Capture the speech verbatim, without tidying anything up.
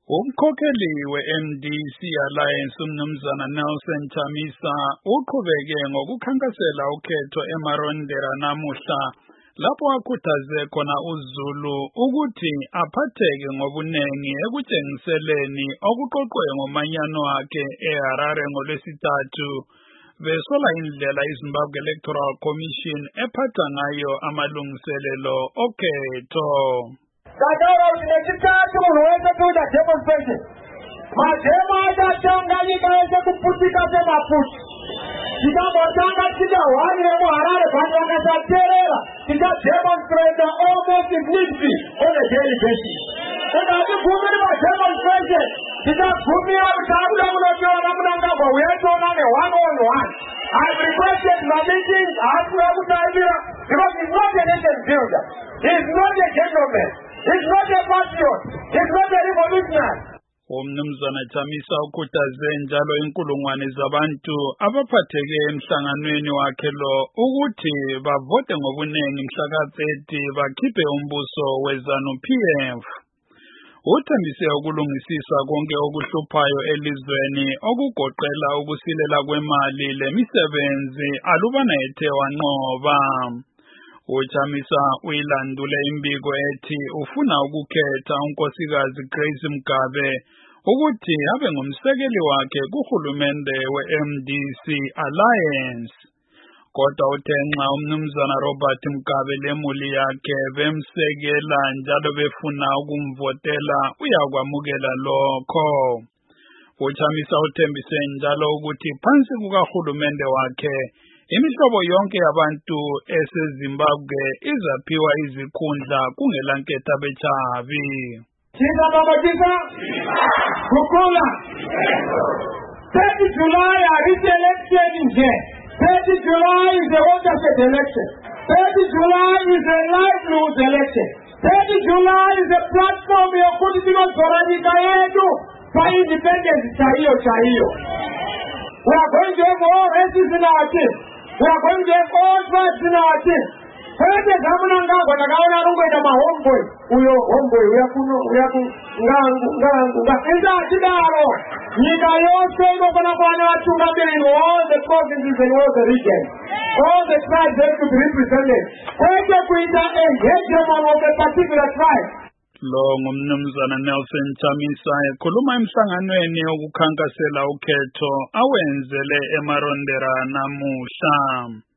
Umkhokheli we-M D C Alliance uMnumzana Nelson Chamisa uqhubeke ngokukhankasela ukhetho eMarondera namuhla lapho akhuthaze khona uZulu ukuthi aphatheke ngobuningi ekutshengiseleni okuqoqwe ngomanyano wakhe eHarare ngolwesithathu besola indlela iZimbabwe Electoral Commission ephatha ngayo amalungiselelo okhetho. Kataura kuti nechitatu munhu wese kuita demonstration. Mademo achachanganyika ese kuputika semafuta. Tikambotanga tika hwani remuHarare vanhu vakasateerera tikademonstrata almost immediately on a daily basis. Saka hatigumiri mademonstration tikagumira kuti akuda kunotiona munangagwa uyai tionane one on one. I've requested my meetings haasikuda kutaimira because he's not a nation builder. He's not a gentleman. He's not a patriot. He's not a revolutionary. Umnumzana Chamisa ukhuthaze njalo inkulungwane zabantu abaphatheke emhlanganweni wakhe lo ukuthi bavote ngobuningi mhla ka thirty bakhiphe umbuso weZanu P F. Uthembise ukulungisisa konke okuhluphayo elizweni okugoqela ukusilela kwemali lemisebenzi alubana ethe wanqoba. Uchamisa uyilandule imbiko ethi ufuna ukukhetha unkosikazi Grace Mugabe ukuthi abe ngumsekeli wakhe kuhulumende we-M D C Alliance. Kodwa uthe nxa uMnumzana Robert Mugabe lemuli yakhe bemsekela njalo befuna ukumvotela uyakwamukela lokho. Uchamisa uthembise njalo ukuthi phansi kukahulumende wakhe imihlobo yonke yabantu eseZimbabwe izaphiwa izikhundla kungelanketha bechavi. Chisa baba chisa. Kukula. thirty July is election nje. thirty July is a watershed election. thirty July is a livelihood election. thirty July is a platform yokuthi tinozoranyika yedu pa independence chaiyo chaiyo. We are going to have all races in our team. We are going to have all tribes in our team. Kwete zamuna ngagwa nakaona rungoita mahomeboy. Uyo homeboy uyakuno uyaku ngangu ngangu ngaenda chidaro. Nyika yose inofana kuva nevatungamiri in all the provinces and all the regions. All the tribes have to be represented. Kwete kuita a hegemon of a particular tribe. Lo ngumnumzana Nelson Chamisa ekhuluma emhlanganweni okukhankasela ukhetho awenzele eMarondera namuhla.